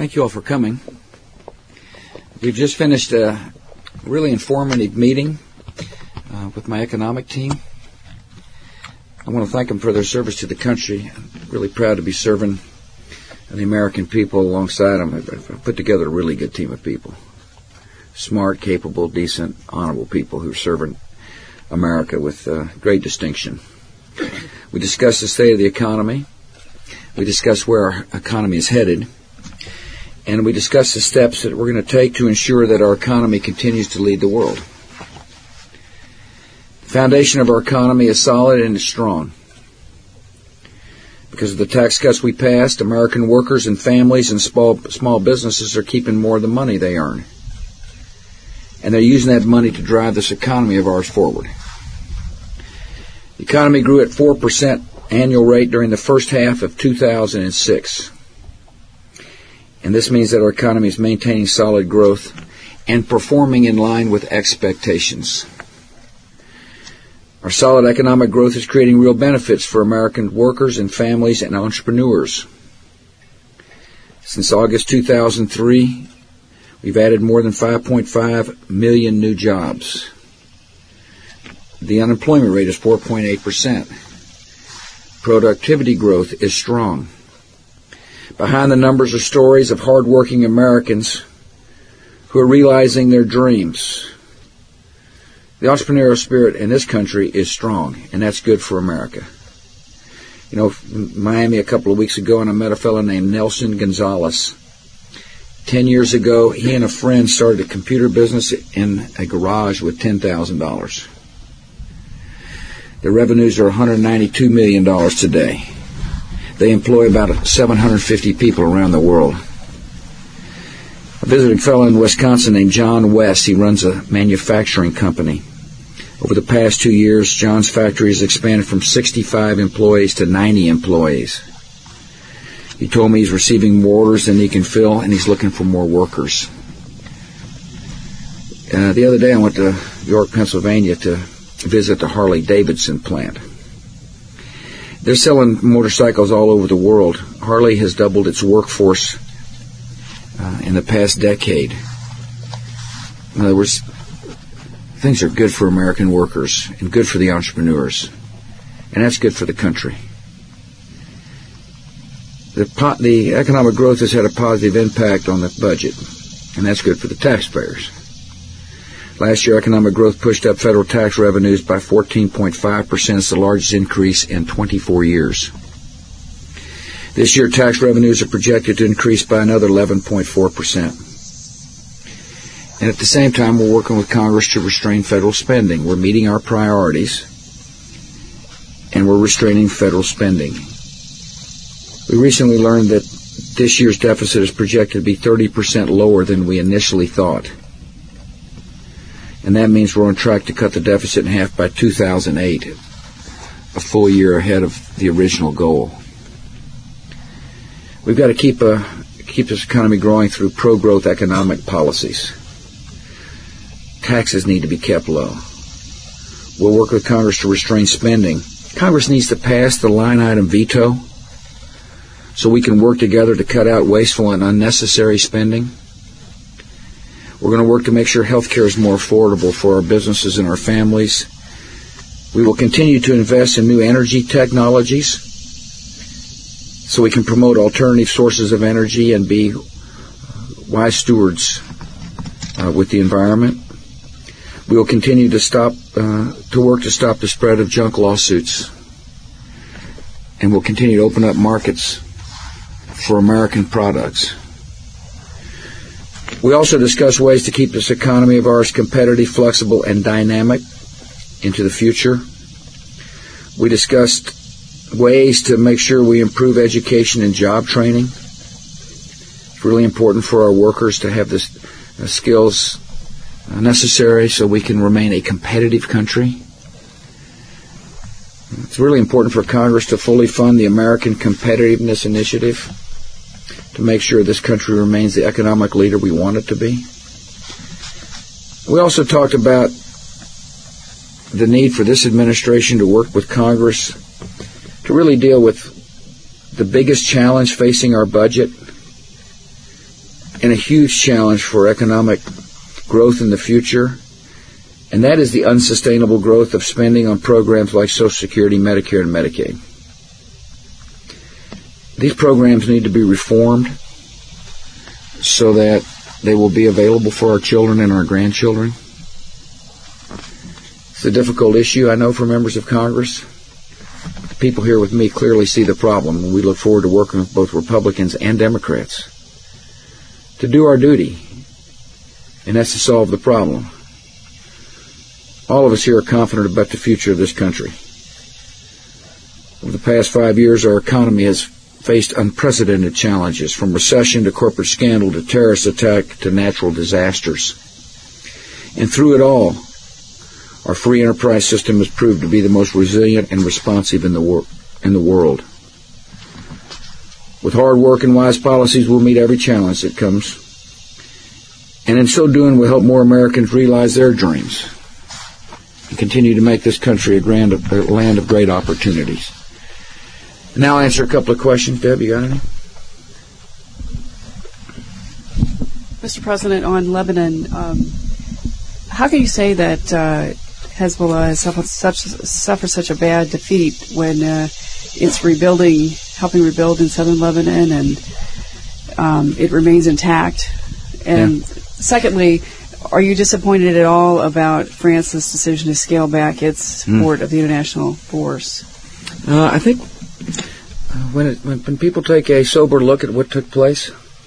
Thank you all for coming. We've just finished a really informative meeting with my economic team. I want to thank them for their service to the country. I'm really proud to be serving the American people alongside them. I've put together a really good team of people. Smart, capable, decent, honorable people who are serving America with great distinction. We discussed the state of the economy. We discussed where our economy is headed. And we discussed the steps that we're going to take to ensure that our economy continues to lead the world. The foundation of our economy is solid and it's strong. Because of the tax cuts we passed, American workers and families and small businesses are keeping more of the money they earn. And they're using that money to drive this economy of ours forward. The economy grew at 4% annual rate during the first half of 2006. And this means that our economy is maintaining solid growth and performing in line with expectations. Our solid economic growth is creating real benefits for American workers and families and entrepreneurs. Since August 2003, we've added more than 5.5 million new jobs. The unemployment rate is 4.8%. Productivity growth is strong. Behind the numbers are stories of hardworking Americans who are realizing their dreams. The entrepreneurial spirit in this country is strong, and that's good for America. You know, in Miami a couple of weeks ago, and I met a fellow named Nelson Gonzalez. 10 years ago, he and a friend started a computer business in a garage with $10,000. Their revenues are $192 million today. They employ about 750 people around the world. A visiting fellow in Wisconsin named John West, he runs a manufacturing company. Over the past 2 years, John's factory has expanded from 65 employees to 90 employees. He told me he's receiving more orders than he can fill, and he's looking for more workers. The other day I went to York, Pennsylvania to visit the Harley-Davidson plant. They're selling motorcycles all over the world. Harley has doubled its workforce in the past decade. In other words, things are good for American workers and good for the entrepreneurs. And that's good for the country. The economic growth has had a positive impact on the budget, and that's good for the taxpayers. Last year, economic growth pushed up federal tax revenues by 14.5%. It's the largest increase in 24 years. This year, tax revenues are projected to increase by another 11.4%. And at the same time, we're working with Congress to restrain federal spending. We're meeting our priorities, and we're restraining federal spending. We recently learned that this year's deficit is projected to be 30% lower than we initially thought. And that means we're on track to cut the deficit in half by 2008, a full year ahead of the original goal. We've got to keep this economy growing through pro-growth economic policies. Taxes need to be kept low. We'll work with Congress to restrain spending. Congress needs to pass the line item veto so we can work together to cut out wasteful and unnecessary spending. We're going to work to make sure health care is more affordable for our businesses and our families. We will continue to invest in new energy technologies so we can promote alternative sources of energy and be wise stewards with the environment. We will continue to work to stop the spread of junk lawsuits. And we'll continue to open up markets for American products. We also discuss ways to keep this economy of ours competitive, flexible, and dynamic into the future. We discussed ways to make sure we improve education and job training. It's really important for our workers to have the skills necessary so we can remain a competitive country. It's really important for Congress to fully fund the American Competitiveness Initiative to make sure this country remains the economic leader we want it to be. We also talked about the need for this administration to work with Congress to really deal with the biggest challenge facing our budget, and a huge challenge for economic growth in the future, and that is the unsustainable growth of spending on programs like Social Security, Medicare, and Medicaid. These programs need to be reformed so that they will be available for our children and our grandchildren. It's a difficult issue, I know, for members of Congress. The people here with me clearly see the problem, and we look forward to working with both Republicans and Democrats to do our duty, and that's to solve the problem. All of us here are confident about the future of this country. Over the past 5 years, our economy has faced unprecedented challenges, from recession to corporate scandal to terrorist attack to natural disasters. And through it all, our free enterprise system has proved to be the most resilient and responsive in the world. With hard work and wise policies, we'll meet every challenge that comes. And in so doing, we'll help more Americans realize their dreams and continue to make this country a land of great opportunities. Now I'll answer a couple of questions. Deb, you got any? Mr. President, on Lebanon, how can you say that Hezbollah has suffered such a bad defeat when it's helping rebuild in southern Lebanon, and it remains intact? And secondly, are you disappointed at all about France's decision to scale back its support of the international force? I think when people take a sober look at what took place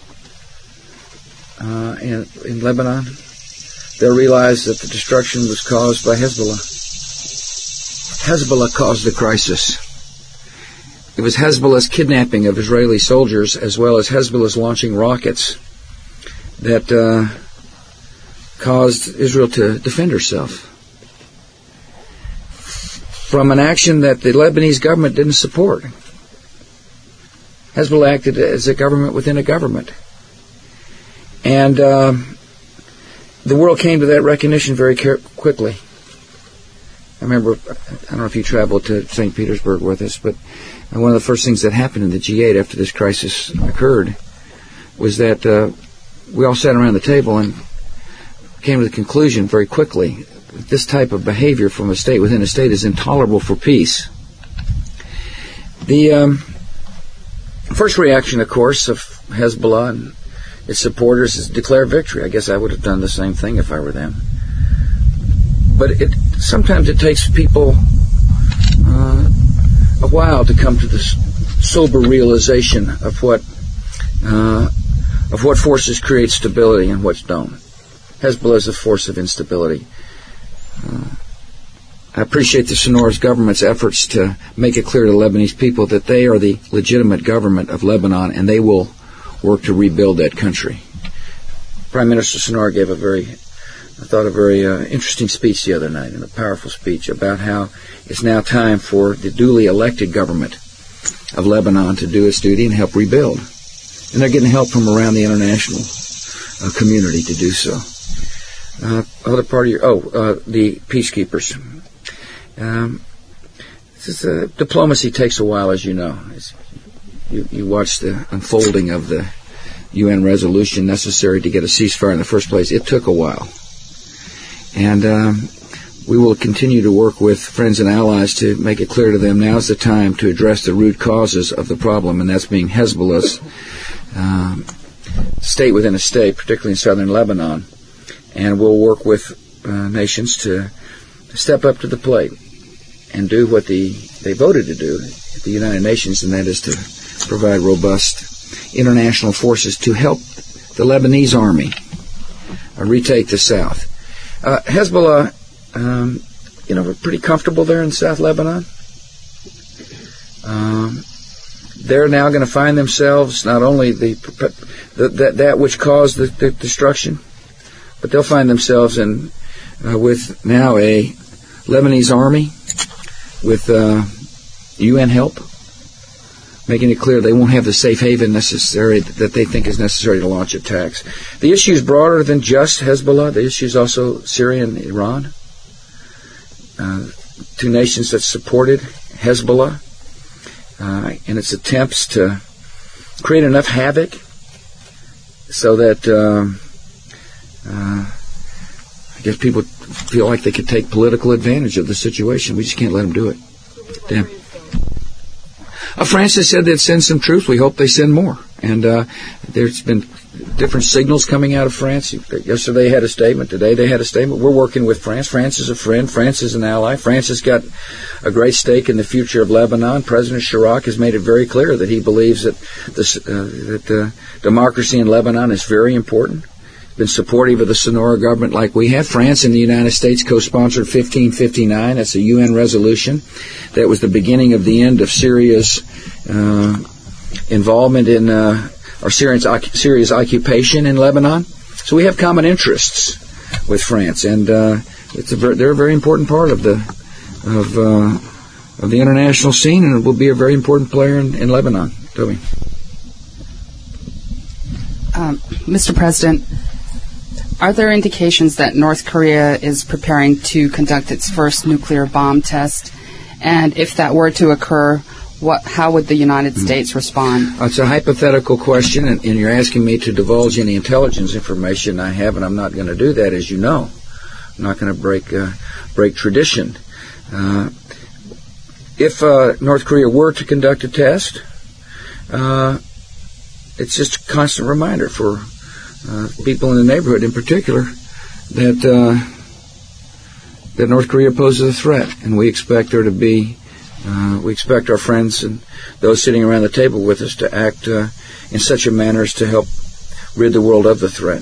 in Lebanon, they'll realize that the destruction was caused by Hezbollah. Hezbollah caused the crisis. It was Hezbollah's kidnapping of Israeli soldiers, as well as Hezbollah's launching rockets, that caused Israel to defend herself from an action that the Lebanese government didn't support. Hezbollah acted as a government within a government. And the world came to that recognition very quickly. I remember, I don't know if you traveled to St. Petersburg with us, but one of the first things that happened in the G8 after this crisis occurred was that we all sat around the table and came to the conclusion very quickly that this type of behavior from a state within a state is intolerable for peace. The first reaction, of course, of Hezbollah and its supporters is declare victory. I guess I would have done the same thing if I were them. But sometimes it takes people a while to come to this sober realization of what forces create stability and what don't. Hezbollah is a force of instability. I appreciate the Sonora's government's efforts to make it clear to Lebanese people that they are the legitimate government of Lebanon and they will work to rebuild that country. Prime Minister Sonora gave a very interesting speech the other night, and a powerful speech about how it's now time for the duly elected government of Lebanon to do its duty and help rebuild. And they're getting help from around the international community to do so. The peacekeepers. Diplomacy takes a while, as you know. You watch the unfolding of the UN resolution necessary to get a ceasefire in the first place. It took a while. And we will continue to work with friends and allies to make it clear to them now's the time to address the root causes of the problem, and that's being Hezbollah's state within a state, particularly in southern Lebanon. And we'll work with nations to step up to the plate and do what they voted to do at the United Nations, and that is to provide robust international forces to help the Lebanese army retake the south. Hezbollah, pretty comfortable there in South Lebanon. They're now going to find themselves not only that which caused the destruction, but they'll find themselves with now a Lebanese army with UN help, making it clear they won't have the safe haven necessary that they think is necessary to launch attacks. The issue is broader than just Hezbollah. The issue is also Syria and Iran, two nations that supported Hezbollah in its attempts to create enough havoc so that I guess people feel like they could take political advantage of the situation. We just can't let them do it. Damn. France has said they'd send some troops. We hope they send more. And there's been different signals coming out of France. Yesterday they had a statement. Today they had a statement. We're working with France. France is a friend. France is an ally. France has got a great stake in the future of Lebanon. President Chirac has made it very clear that he believes that democracy in Lebanon is very important. Been supportive of the Sonora government like we have. France and the United States co-sponsored 1559. That's a UN resolution. That was the beginning of the end of Syria's involvement in or Syria's occupation in Lebanon. So we have common interests with France, and they're a very important part of the international scene, and it will be a very important player in Lebanon. Toby. Mr. President, are there indications that North Korea is preparing to conduct its first nuclear bomb test? And if that were to occur, how would the United States respond? It's a hypothetical question, and you're asking me to divulge any intelligence information I have, and I'm not going to do that, as you know. I'm not going to break tradition. If North Korea were to conduct a test, it's just a constant reminder for people in the neighborhood, in particular, that North Korea poses a threat, and we expect there to be. We expect our friends and those sitting around the table with us to act in such a manner as to help rid the world of the threat.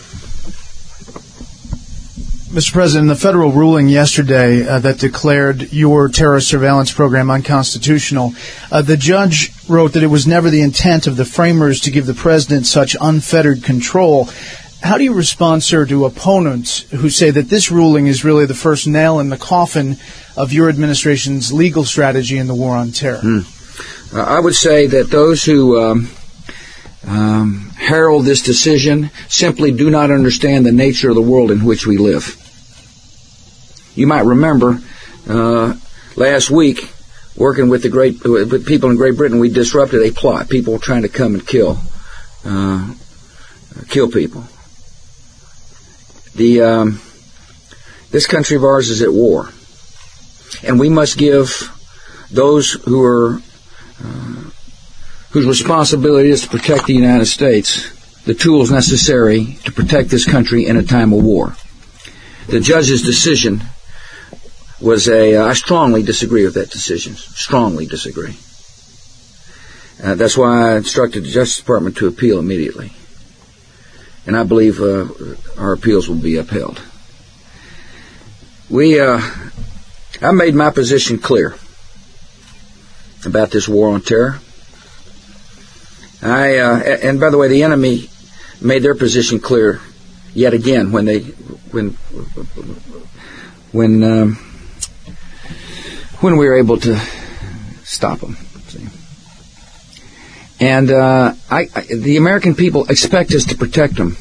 Mr. President, the federal ruling yesterday that declared your terrorist surveillance program unconstitutional, the judge wrote that it was never the intent of the framers to give the president such unfettered control. How do you respond, sir, to opponents who say that this ruling is really the first nail in the coffin of your administration's legal strategy in the war on terror? I would say that those who herald this decision simply do not understand the nature of the world in which we live. You might remember last week, working with with people in Great Britain, we disrupted a plot. People were trying to come and kill people. This country of ours is at war, and we must give those who are whose responsibility is to protect the United States the tools necessary to protect this country in a time of war. The judge's decision was I strongly disagree with that decision. Strongly disagree. That's why I instructed the Justice Department to appeal immediately. And I believe our appeals will be upheld. I made my position clear about this war on terror. And by the way, the enemy made their position clear yet again when we were able to stop them. And the American people expect us to protect them.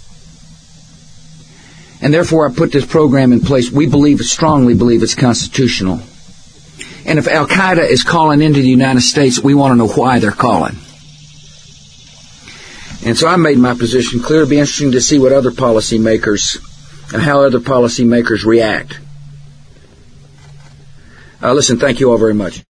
And therefore I put this program in place. We strongly believe it's constitutional. And if Al-Qaeda is calling into the United States, we want to know why they're calling. And so I made my position clear. It'll be interesting to see what other policymakers, how other policymakers react. Listen, thank you all very much.